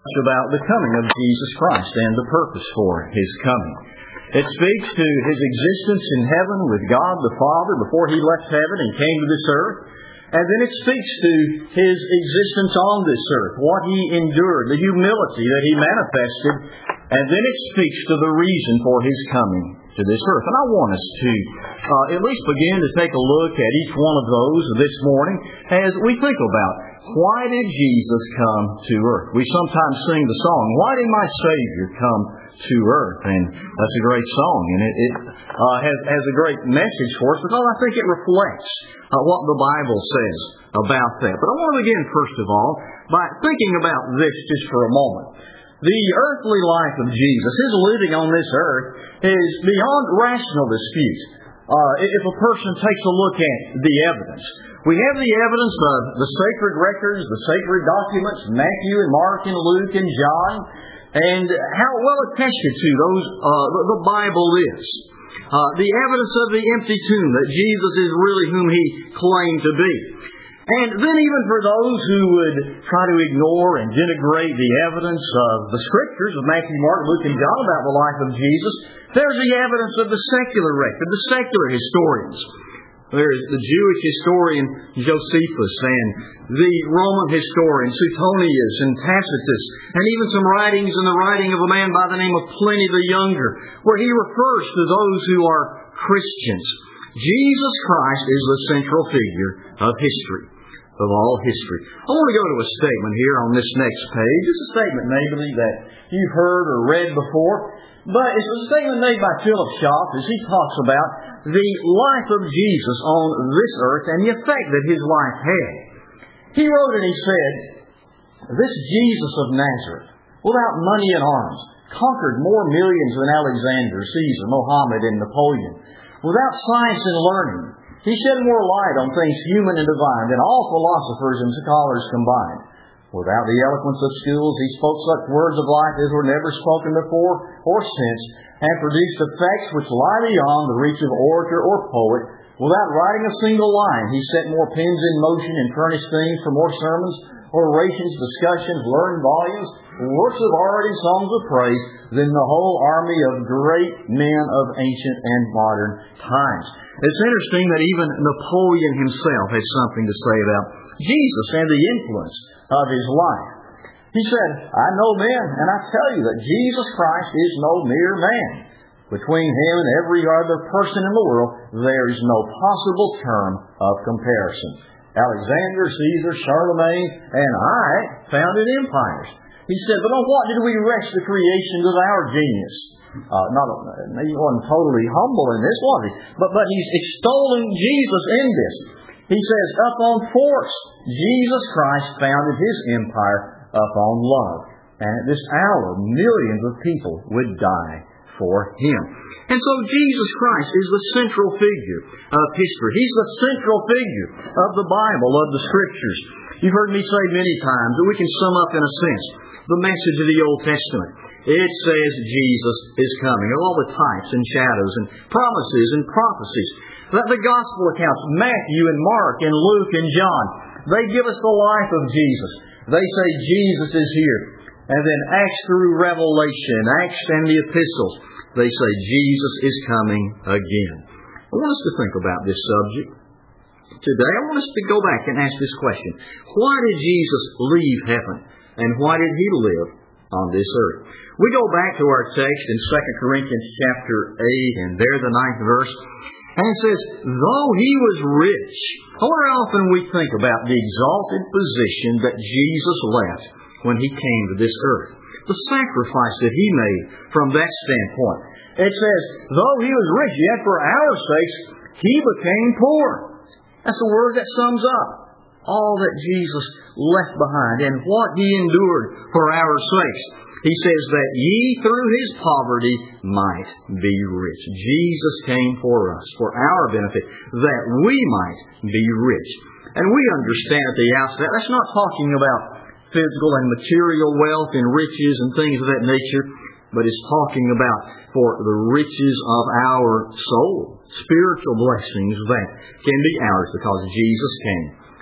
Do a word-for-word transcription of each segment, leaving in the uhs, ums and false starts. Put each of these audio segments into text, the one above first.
about the coming of Jesus Christ and the purpose for His coming. It speaks to His existence in heaven with God the Father before He left heaven and came to this earth. And then it speaks to His existence on this earth, what He endured, the humility that He manifested. And then it speaks to the reason for His coming to this earth. And I want us to uh, at least begin to take a look at each one of those this morning as we think about, why did Jesus come to earth? We sometimes sing the song, "Why did my Savior come to earth?" And that's a great song, and it, it uh, has, has a great message for us, because I think it reflects uh, what the Bible says about that. But I want to begin, first of all, by thinking about this just for a moment. The earthly life of Jesus, His living on this earth, is beyond rational dispute. Uh, if a person takes a look at the evidence, we have the evidence of the sacred records, the sacred documents, Matthew and Mark and Luke and John, and how well attested to those uh, the Bible is. Uh, the evidence of the empty tomb, that Jesus is really whom He claimed to be. And then even for those who would try to ignore and denigrate the evidence of the Scriptures of Matthew, Mark, Luke, and John about the life of Jesus, there's the evidence of the secular record, the secular historians. There's the Jewish historian Josephus and the Roman historian Suetonius and Tacitus, and even some writings in the writing of a man by the name of Pliny the Younger, where he refers to those who are Christians. Jesus Christ is the central figure of history, of all history. I want to go to a statement here on this next page. It's a statement maybe that you've heard or read before, but it's a statement made by Philip Schaff as he talks about the life of Jesus on this earth and the effect that His life had. He wrote and he said, "This Jesus of Nazareth, without money and arms, conquered more millions than Alexander, Caesar, Mohammed, and Napoleon. Without science and learning, He shed more light on things human and divine than all philosophers and scholars combined. Without the eloquence of schools, He spoke such words of life as were never spoken before or since, and produced effects which lie beyond the reach of orator or poet. Without writing a single line, He set more pens in motion and furnished themes for more sermons, orations, discussions, learned volumes, works of art and songs of praise than the whole army of great men of ancient and modern times." It's interesting that even Napoleon himself has something to say about Jesus and the influence of His life. He said, "I know men, and I tell you that Jesus Christ is no mere man. Between Him and every other person in the world, there is no possible term of comparison. Alexander, Caesar, Charlemagne, and I founded empires." He said, "But on what did we rest the creation of our genius?" Uh, not he wasn't totally humble in this, was he? But, but he's extolling Jesus in this. He says, "Up on force, Jesus Christ founded His empire upon love. And at this hour, millions of people would die for Him." And so Jesus Christ is the central figure of history. He's the central figure of the Bible, of the Scriptures. You've heard me say many times that we can sum up in a sense the message of the Old Testament. It says Jesus is coming, of all the types and shadows and promises and prophecies. That the Gospel accounts, Matthew and Mark and Luke and John, they give us the life of Jesus. They say Jesus is here. And then Acts through Revelation, Acts and the epistles, they say Jesus is coming again. I want us to think about this subject today. I want us to go back and ask this question. Why did Jesus leave heaven? And why did He live on this earth? We go back to our text in Second Corinthians chapter eight, and there the ninth verse. And it says, "Though He was rich." I wonder how often we think about the exalted position that Jesus left when He came to this earth. The sacrifice that He made from that standpoint. It says, "Though He was rich, yet for our sakes He became poor." That's a word that sums up all that Jesus left behind and what He endured for our sakes. He says that ye through His poverty might be rich. Jesus came for us, for our benefit, that we might be rich. And we understand at the outset, that's not talking about physical and material wealth and riches and things of that nature, but it's talking about for the riches of our soul, spiritual blessings that can be ours because Jesus came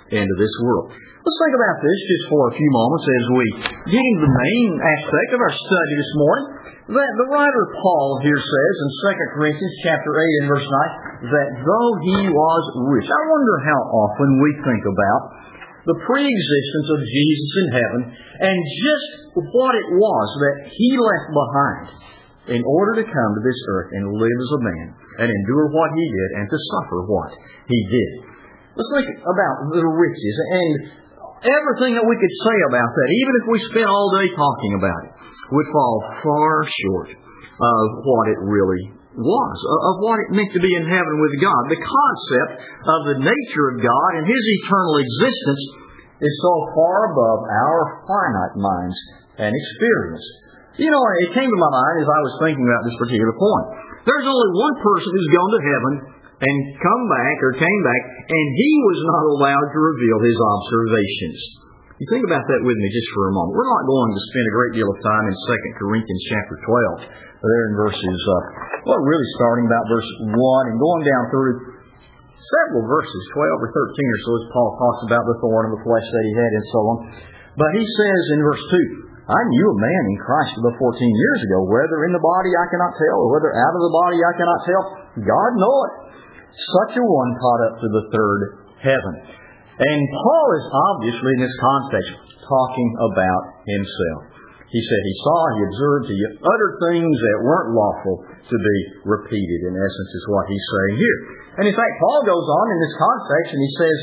into this world. Let's think about this just for a few moments as we get into the main aspect of our study this morning. That the writer Paul here says in Second Corinthians chapter eight and verse nine, that though he was rich. I wonder how often we think about the pre-existence of Jesus in heaven and just what it was that he left behind in order to come to this earth and live as a man and endure what he did and to suffer what he did. Let's think about the riches and everything that we could say about that, even if we spent all day talking about it, would fall far short of what it really was, of what it meant to be in heaven with God. The concept of the nature of God and His eternal existence is so far above our finite minds and experience. You know, it came to my mind as I was thinking about this particular point. There's only one person who's gone to heaven and come back or came back, and he was not allowed to reveal his observations. You think about that with me just for a moment. We're not going to spend a great deal of time in Second Corinthians chapter twelve. There in verses, uh, well, really starting about verse one and going down through several verses, twelve or thirteen or so, as Paul talks about the thorn of the flesh that he had and so on. But he says in verse two, I knew a man in Christ about fourteen years ago, whether in the body I cannot tell, or whether out of the body I cannot tell. God knoweth. Such a one caught up to the third heaven. And Paul is obviously in this context talking about himself. He said he saw, he observed, he uttered things that weren't lawful to be repeated, in essence, is what he's saying here. And in fact, Paul goes on in this context and he says,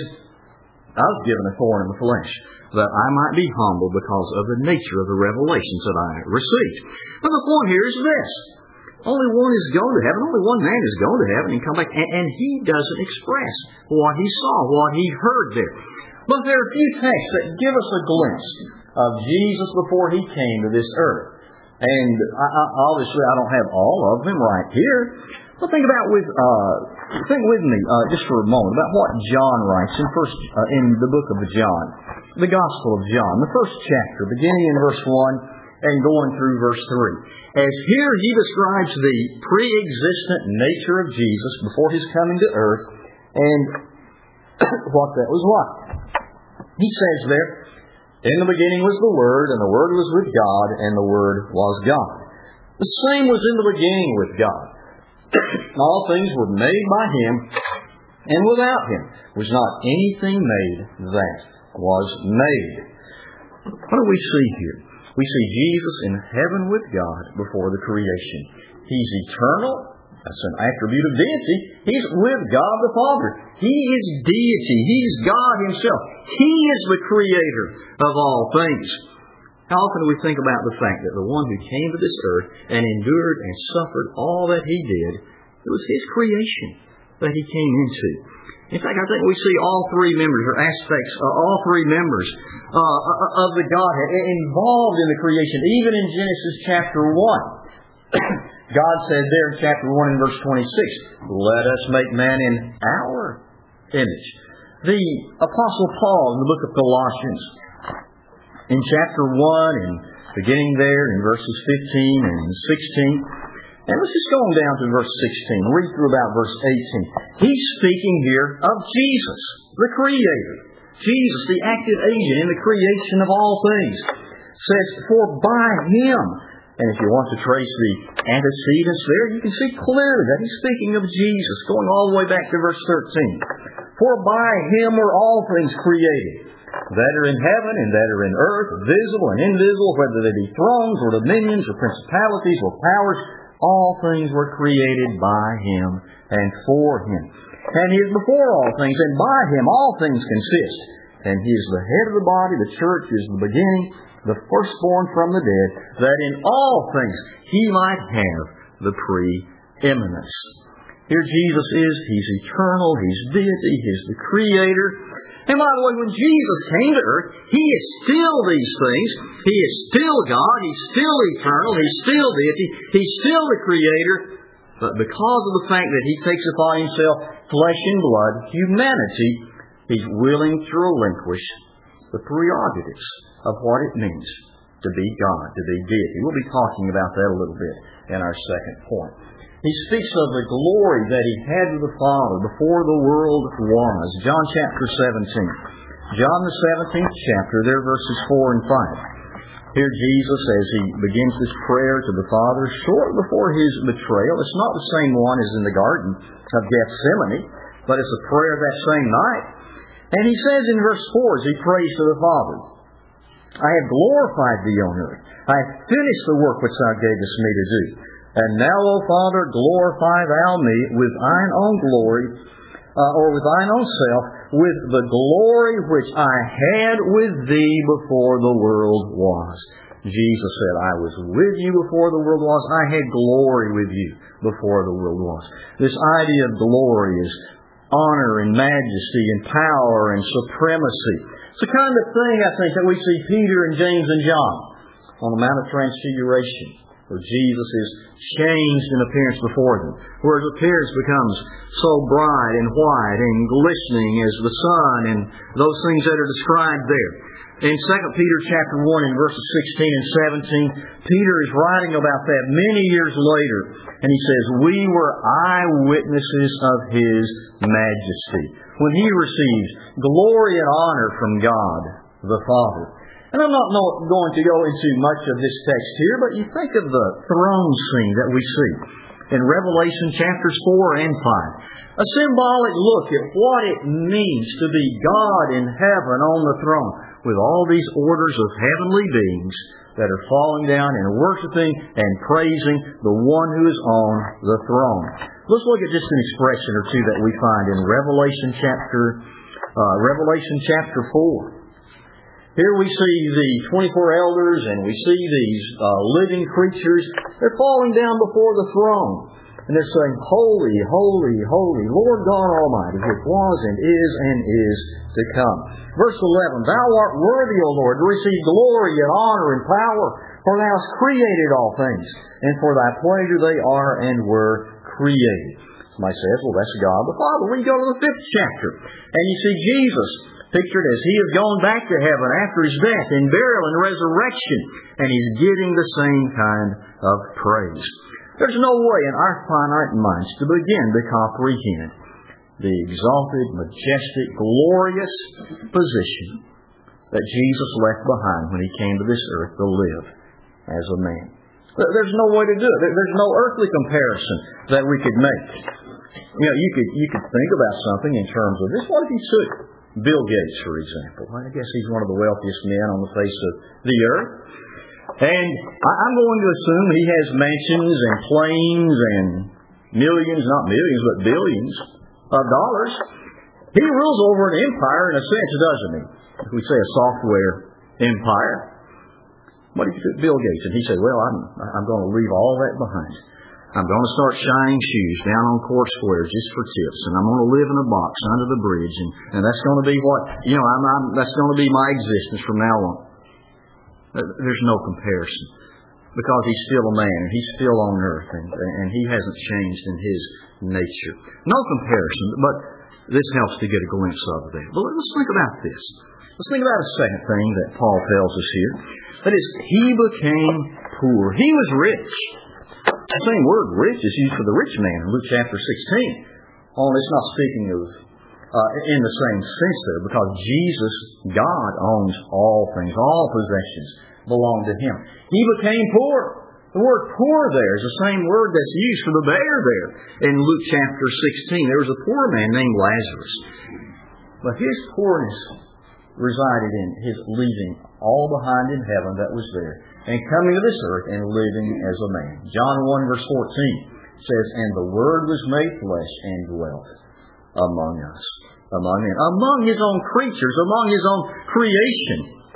I was given a thorn in the flesh, that I might be humble because of the nature of the revelations that I received. Now the point here is this. Only one is going to heaven. Only one man is going to heaven and come back. And, and he doesn't express what he saw, what he heard there. But there are a few texts that give us a glimpse of Jesus before he came to this earth. And I, I, obviously I don't have all of them right here. But think about with uh, think with me uh, just for a moment about what John writes in first uh, in the book of John, the Gospel of John, the first chapter, beginning in verse one and going through verse three. As here he describes the pre-existent nature of Jesus before his coming to earth and what that was like. He says there, in the beginning was the Word, and the Word was with God, and the Word was God. The same was in the beginning with God. All things were made by Him, and without Him was not anything made that was made. What do we see here? We see Jesus in heaven with God before the creation. He's eternal. That's an attribute of deity. He's with God the Father. He is deity. He's God Himself. He is the Creator of all things. How often do we think about the fact that the one who came to this earth and endured and suffered all that He did, it was His creation that He came into. In fact, I think we see all three members or aspects, uh, all three members uh, of the Godhead involved in the creation. Even in Genesis chapter one, God said there in chapter one and verse twenty-six, let us make man in our image. The Apostle Paul in the book of Colossians, in chapter one and beginning there in verses fifteen and sixteen, and let's just go on down to verse sixteen. Read through about verse eighteen. He's speaking here of Jesus, the Creator. Jesus, the active agent in the creation of all things. Says, for by Him. And if you want to trace the antecedents there, you can see clearly that he's speaking of Jesus, going all the way back to verse thirteen. For by Him were all things created, that are in heaven and that are in earth, visible and invisible, whether they be thrones or dominions or principalities or powers. All things were created by Him and for Him. And He is before all things, and by Him all things consist. And He is the head of the body, the church is the beginning, the firstborn from the dead, that in all things He might have the preeminence. Here Jesus is. He's eternal. He's deity. He's the Creator. And by the way, when Jesus came to earth, He is still these things. He is still God. He's still eternal. He's still deity. He's still the Creator. But because of the fact that He takes upon Himself flesh and blood, humanity, He's willing to relinquish the prerogatives of what it means to be God, to be deity. We'll be talking about that a little bit in our second point. He speaks of the glory that He had with the Father before the world was. John chapter seventeen. John the seventeenth chapter, there verses four and five. Here Jesus, as He begins this prayer to the Father, shortly before His betrayal. It's not the same one as in the Garden of Gethsemane, but it's a prayer that same night. And He says in verse four, as He prays to the Father, I have glorified Thee on earth. I have finished the work which Thou gavest me to do. And now, O Father, glorify Thou me with Thine own glory, uh, or with Thine own self, with the glory which I had with Thee before the world was. Jesus said, I was with you before the world was. I had glory with you before the world was. This idea of glory is honor and majesty and power and supremacy. It's the kind of thing, I think, that we see Peter and James and John on the Mount of Transfiguration, where Jesus is changed in appearance before them, where His appearance becomes so bright and white and glistening as the sun and those things that are described there. In Second Peter chapter one in verses sixteen and seventeen, Peter is writing about that many years later, and he says, we were eyewitnesses of His majesty, when He received glory and honor from God the Father. And I'm not going to go into much of this text here, but you think of the throne scene that we see in Revelation chapters four and five. A symbolic look at what it means to be God in heaven on the throne, with all these orders of heavenly beings that are falling down and worshiping and praising the one who is on the throne. Let's look at just an expression or two that we find in Revelation chapter, uh, Revelation chapter four. Here we see the twenty-four elders and we see these uh, living creatures. They're falling down before the throne. And they're saying, Holy, holy, holy, Lord God Almighty, which was and is and is to come. Verse eleven, Thou art worthy, O Lord, to receive glory and honor and power, for Thou hast created all things, and for Thy pleasure they are and were created. Somebody says, well, that's God the Father. We go to the fifth chapter, and you see Jesus pictured as He has gone back to heaven after His death and burial and resurrection, and He's getting the same kind of praise. There's no way in our finite minds to begin to comprehend the exalted, majestic, glorious position that Jesus left behind when He came to this earth to live as a man. There's no way to do it. There's no earthly comparison that we could make. You know, you could you could think about something in terms of this. What if you took Bill Gates, for example? I guess he's one of the wealthiest men on the face of the earth. And I'm going to assume he has mansions and planes and millions, not millions, but billions of dollars. He rules over an empire in a sense, doesn't he? If we say a software empire. What if you took Bill Gates and he said, well, I'm, I'm going to leave all that behind. I'm going to start shining shoes down on court squares just for tips, and I'm going to live in a box under the bridge, and, and that's going to be what, you know, I'm, I'm, that's going to be my existence from now on. There's no comparison, because He's still a man, and He's still on earth, and, and He hasn't changed in His nature. No comparison, but this helps to get a glimpse of that. But let's think about this. Let's think about a second thing that Paul tells us here. That is, He became poor. He was rich. The same word, rich, is used for the rich man in Luke chapter sixteen. Only it's not speaking of uh, in the same sense there, because Jesus, God, owns all things. All possessions belong to Him. He became poor. The word poor there is the same word that's used for the beggar there in Luke chapter sixteen. There was a poor man named Lazarus. But his poorness resided in his leaving all behind in heaven that was there, and coming to this earth and living as a man. John one verse fourteen says, And the Word was made flesh and dwelt among us. Among men. Among His own creatures, among His own creation.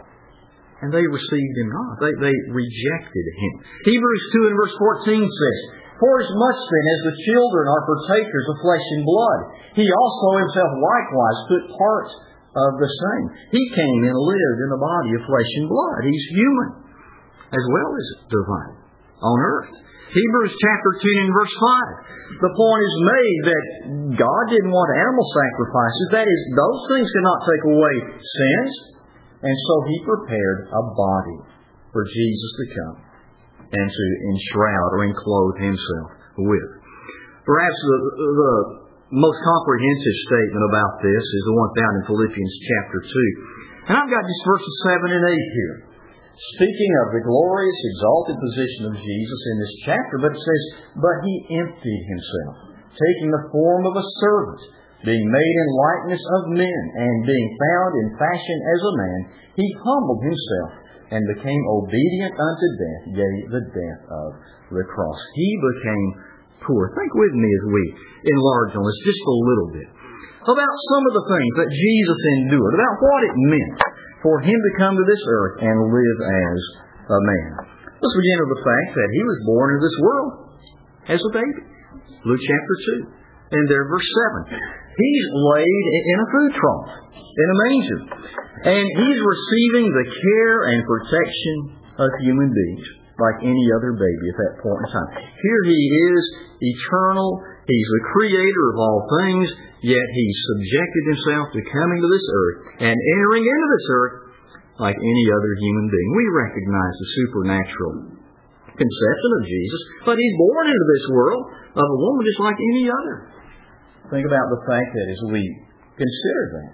And they received Him not. They, they rejected Him. Hebrews two and verse fourteen says, For as much then as the children are partakers of flesh and blood, He also Himself likewise took part of the same. He came and lived in a body of flesh and blood. He's human as well as divine on earth. Hebrews chapter ten and verse five. The point is made that God didn't want animal sacrifices. That is, those things cannot take away sins. And so He prepared a body for Jesus to come and to enshroud or enclothe Himself with. Perhaps the, the most comprehensive statement about this is the one found in Philippians chapter two. And I've got just verses seven and eight here, speaking of the glorious, exalted position of Jesus in this chapter. But it says, "But He emptied Himself, taking the form of a servant, being made in likeness of men, and being found in fashion as a man, He humbled Himself and became obedient unto death, yea, the death of the cross." He became poor. Think with me as we enlarge on this just a little bit about some of the things that Jesus endured, about what it meant for Him to come to this earth and live as a man. Let's begin with the fact that He was born into this world as a baby. Luke chapter two, and there verse seven. He's laid in a food trough, in a manger, and He's receiving the care and protection of human beings like any other baby at that point in time. Here He is eternal. He's the Creator of all things, yet He subjected Himself to coming to this earth and entering into this earth like any other human being. We recognize the supernatural conception of Jesus, but He's born into this world of a woman just like any other. Think about the fact that as we consider that,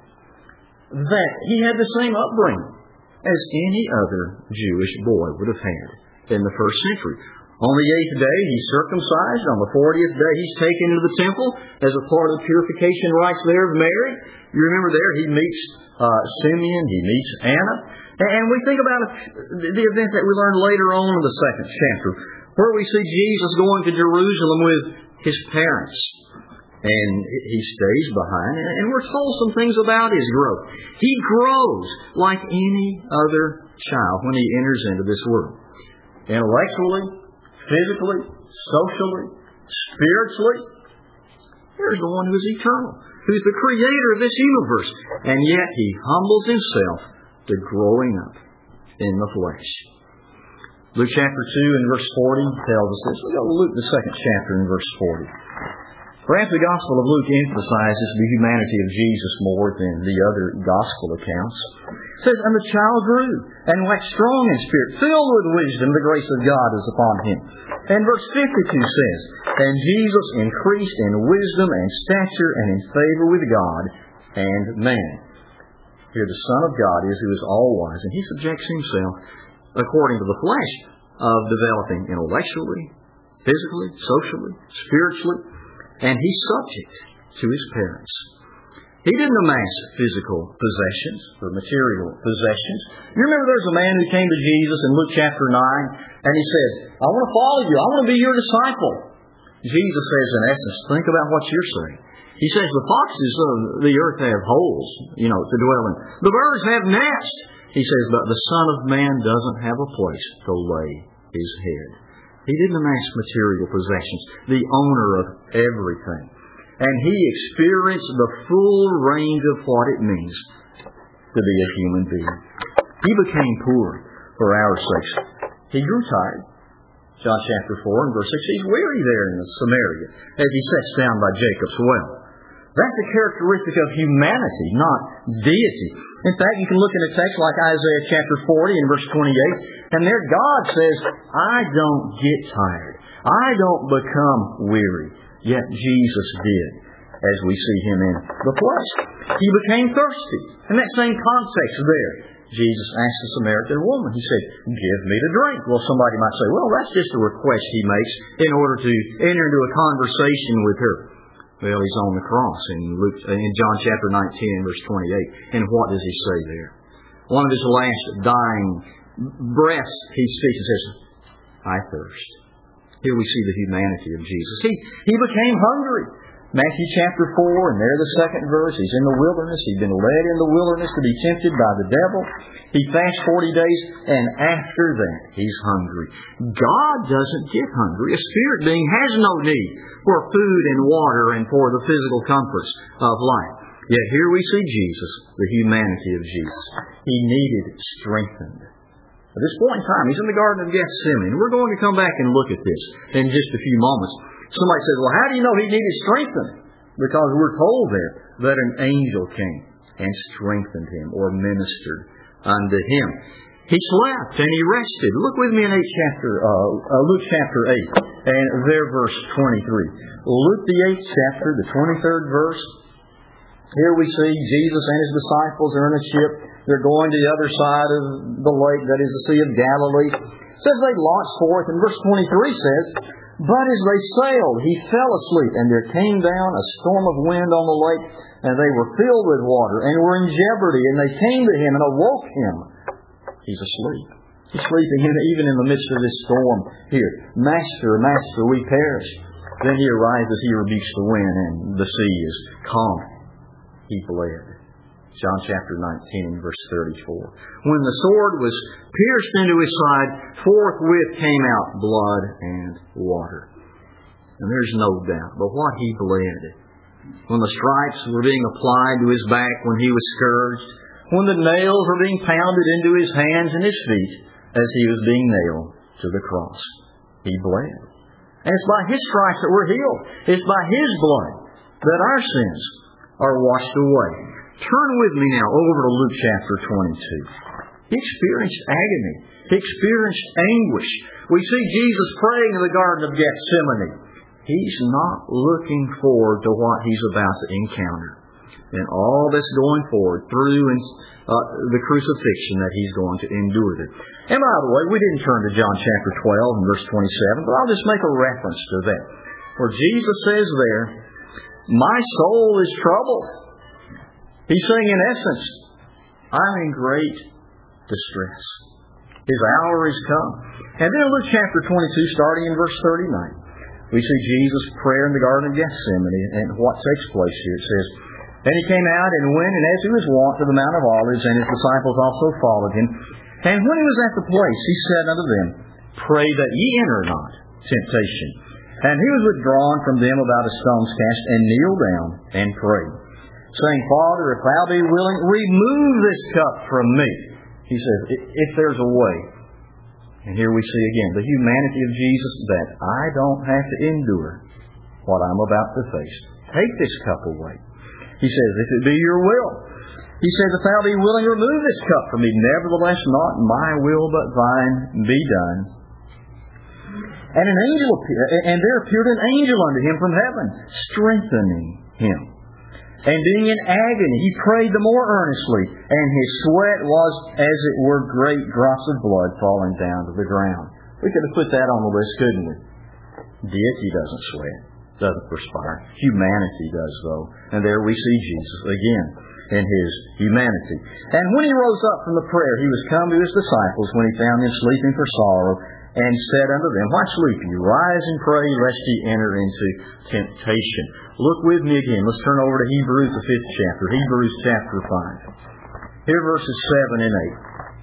that He had the same upbringing as any other Jewish boy would have had in the first century. On the eighth day, He's circumcised. On the fortieth day, He's taken into the temple as a part of the purification rites there of Mary. You remember there, He meets uh, Simeon, He meets Anna. And we think about the event that we learn later on in the second chapter, where we see Jesus going to Jerusalem with His parents. And He stays behind. And we're told some things about His growth. He grows like any other child when He enters into this world. Intellectually, physically, socially, spiritually. Here's the one who is eternal, who's the Creator of this universe. And yet He humbles Himself to growing up in the flesh. Luke chapter two and verse forty tells us this. We'll go to Luke the second chapter and verse forty. Perhaps the Gospel of Luke emphasizes the humanity of Jesus more than the other Gospel accounts. It says, "And the child grew, and waxed strong in spirit, filled with wisdom, the grace of God was upon Him." And verse fifty-two says, "And Jesus increased in wisdom and stature and in favor with God and man." Here the Son of God is who is all-wise, and He subjects Himself, according to the flesh, of developing intellectually, physically, socially, spiritually, and He's subject to His parents. He didn't amass physical possessions or material possessions. You remember there's a man who came to Jesus in Luke chapter nine, and he said, "I want to follow you. I want to be your disciple." Jesus says, in essence, think about what you're saying. He says, "The foxes of the earth have holes, you know, to dwell in. The birds have nests." He says, "But the Son of Man doesn't have a place to lay His head." He didn't amass material possessions, the owner of everything. And He experienced the full range of what it means to be a human being. He became poor for our sakes. He grew tired. John chapter four and verse six, He's weary there in Samaria as He sits down by Jacob's well. That's a characteristic of humanity, not deity. In fact, you can look in a text like Isaiah chapter forty and verse twenty-eight, and there God says, "I don't get tired. I don't become weary." Yet Jesus did, as we see Him in the flesh. He became thirsty. In that same context there, Jesus asked the Samaritan woman, He said, "Give me to drink." Well, somebody might say, well, that's just a request He makes in order to enter into a conversation with her. Well, He's on the cross in Luke, in John chapter nineteen and verse twenty-eight. And what does He say there? One of His last dying breaths, He speaks and says, "I thirst." Here we see the humanity of Jesus. He, he became hungry. Matthew chapter four, and there the second verse. He's in the wilderness. He'd been led in the wilderness to be tempted by the devil. He fasts forty days, and after that, He's hungry. God doesn't get hungry. A spirit being has no need for food and water and for the physical comforts of life. Yet here we see Jesus, the humanity of Jesus. He needed strengthened. At this point in time, He's in the Garden of Gethsemane. We're going to come back and look at this in just a few moments. Somebody says, well, how do you know He needed strengthening? Because we're told there that an angel came and strengthened Him or ministered unto Him. He slept and he rested. Look with me in eight chapter, uh, uh, Luke chapter eight, and there verse twenty-three. Luke the eighth chapter, the twenty-third verse. Here we see Jesus and His disciples are in a ship. They're going to the other side of the lake, that is the Sea of Galilee. It says they launched forth, and verse twenty-three says, "But as they sailed, he fell asleep, and there came down a storm of wind on the lake, and they were filled with water, and were in jeopardy. And they came to him and awoke him." He's asleep. He's sleeping even in the midst of this storm here. "Master, Master, we perish." Then he arises, he rebukes the wind, and the sea is calm. He bled. John chapter nineteen, verse thirty-four. "When the sword was pierced into his side, forthwith came out blood and water." And there's no doubt but what he bled. When the stripes were being applied to his back, when he was scourged, when the nails were being pounded into his hands and his feet as he was being nailed to the cross, he bled. And it's by His stripes that we're healed. It's by His blood that our sins are washed away. Turn with me now over to Luke chapter twenty-two. He experienced agony. He experienced anguish. We see Jesus praying in the Garden of Gethsemane. He's not looking forward to what he's about to encounter. And all that's going forward through and, uh, the crucifixion that he's going to endure there. And by the way, we didn't turn to John chapter twelve and verse twenty-seven, but I'll just make a reference to that. Where Jesus says there, "My soul is troubled." He's saying in essence, I'm in great distress. His hour is come. And then Luke chapter twenty-two, starting in verse thirty-nine, we see Jesus' prayer in the Garden of Gethsemane, and what takes place here. It says, "And he came out and went, and as he was wont, to the Mount of Olives, and his disciples also followed him. And when he was at the place, he said unto them, Pray that ye enter not temptation. And he was withdrawn from them about a stone's cast, and kneeled down and prayed, saying, Father, if thou be willing, remove this cup from me." He says, if there's a way. And here we see again the humanity of Jesus, that I don't have to endure what I'm about to face. Take this cup away. He says, if it be your will. He says, if thou be willing, remove this cup from me. Nevertheless, not my will, but thine be done. And an angel appeared, and there appeared an angel unto him from heaven, strengthening him. And being in agony, he prayed the more earnestly, and his sweat was as it were great drops of blood falling down to the ground. We could have put that on the list, couldn't we? Deity doesn't sweat, doesn't perspire. Humanity does, though. And there we see Jesus again in his humanity. And when he rose up from the prayer, he was come to his disciples when he found them sleeping for sorrow, and said unto them, Why sleep ye? Rise and pray, lest ye enter into temptation. Look with me again. Let's turn over to Hebrews, the fifth chapter. Hebrews chapter five. Here verses seven and eight.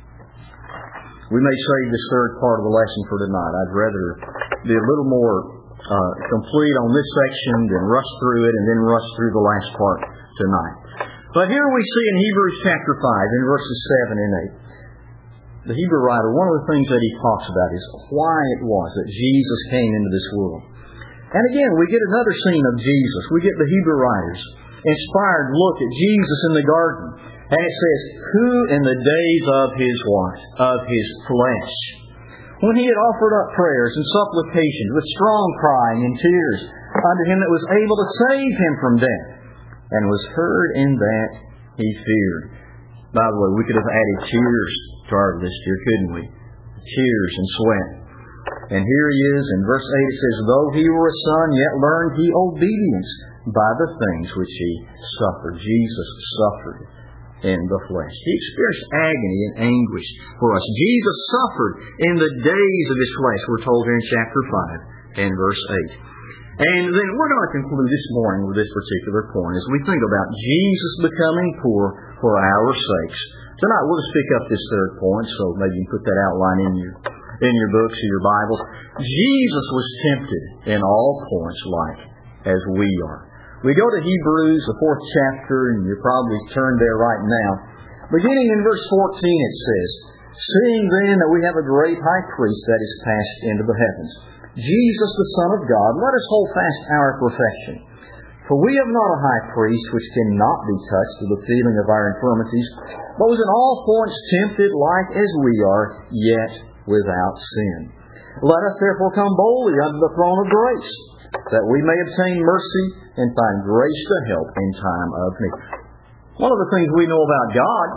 We may save this third part of the lesson for tonight. I'd rather be a little more uh, complete on this section than rush through it and then rush through the last part tonight. But here we see in Hebrews chapter five, in verses seven and eight, the Hebrew writer, one of the things that he talks about is why it was that Jesus came into this world. And again, we get another scene of Jesus. We get the Hebrew writer's inspired look at Jesus in the garden. And it says, who in the days of his what? Of his flesh, when he had offered up prayers and supplications with strong crying and tears unto him that was able to save him from death, and was heard in that he feared. By the way, we could have added tears to our list here, couldn't we? Tears and sweat. And here he is in verse eight. It says, Though he were a son, yet learned he obedience by the things which he suffered. Jesus suffered in the flesh. He experienced agony and anguish for us. Jesus suffered in the days of his flesh, we're told here in chapter five and verse eight. And then we're going to conclude this morning with this particular point as we think about Jesus becoming poor for our sakes. Tonight we'll just pick up this third point, so maybe you can put that outline in your in your books or your Bibles. Jesus was tempted in all points like as we are. We go to Hebrews, the fourth chapter, and you're probably turned there right now. Beginning in verse fourteen it says, Seeing then that we have a great high priest that is passed into the heavens, Jesus the Son of God, let us hold fast our profession. For we have not a high priest which cannot be touched with the feeling of our infirmities, but was in all points tempted like as we are, yet without sin. Let us therefore come boldly unto the throne of grace, that we may obtain mercy and find grace to help in time of need. One of the things we know about God,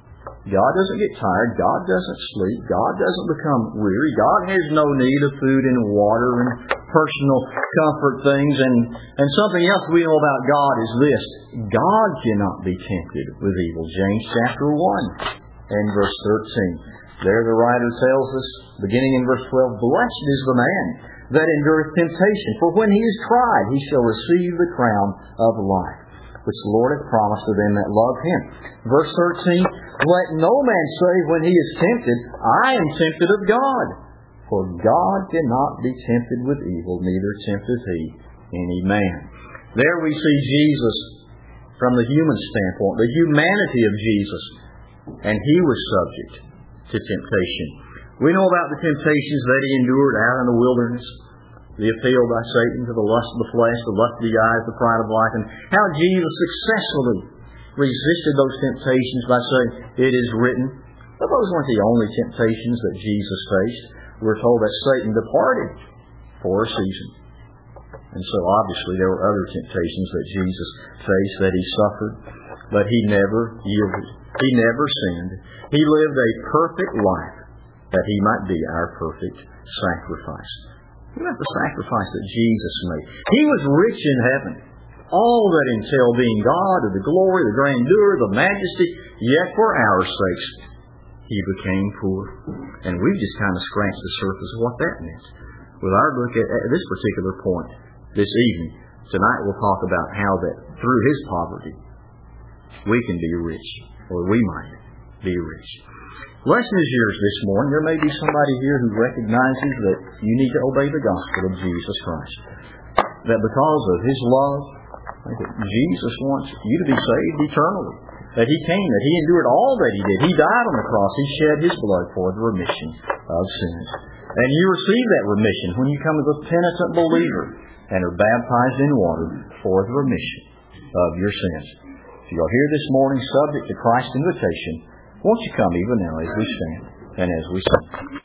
God doesn't get tired. God doesn't sleep. God doesn't become weary. God has no need of food and water and personal comfort things. And, and something else we know about God is this. God cannot be tempted with evil. James chapter one and verse thirteen. There the writer tells us, beginning in verse twelve, Blessed is the man that endureth temptation, for when he is tried, he shall receive the crown of life, which the Lord hath promised to them that love Him. Verse thirteen, Let no man say when he is tempted, I am tempted of God. For God cannot be tempted with evil, neither tempteth He any man. There we see Jesus from the human standpoint, the humanity of Jesus, and He was subject to temptation. We know about the temptations that He endured out in the wilderness, the appeal by Satan to the lust of the flesh, the lust of the eyes, the pride of life, and how Jesus successfully resisted those temptations by saying, It is written. But those weren't the only temptations that Jesus faced. We're told that Satan departed for a season. And so obviously there were other temptations that Jesus faced, that He suffered, but He never yielded. He never sinned. He lived a perfect life that He might be our perfect sacrifice. What about the sacrifice that Jesus made? He was rich in heaven. All that entailed being God, of the glory, the grandeur, the majesty, yet for our sakes He became poor. And we've just kind of scratched the surface of what that meant. With our look at, at this particular point this evening, tonight we'll talk about how that through His poverty we can be rich, or we might be rich. Lesson is yours this morning. There may be somebody here who recognizes that you need to obey the gospel of Jesus Christ. That because of His love, that Jesus wants you to be saved eternally. That He came, that He endured all that He did. He died on the cross. He shed His blood for the remission of sins. And you receive that remission when you come as a penitent believer and are baptized in water for the remission of your sins. If you are here this morning subject to Christ's invitation, won't you come even now as we stand and as we sing?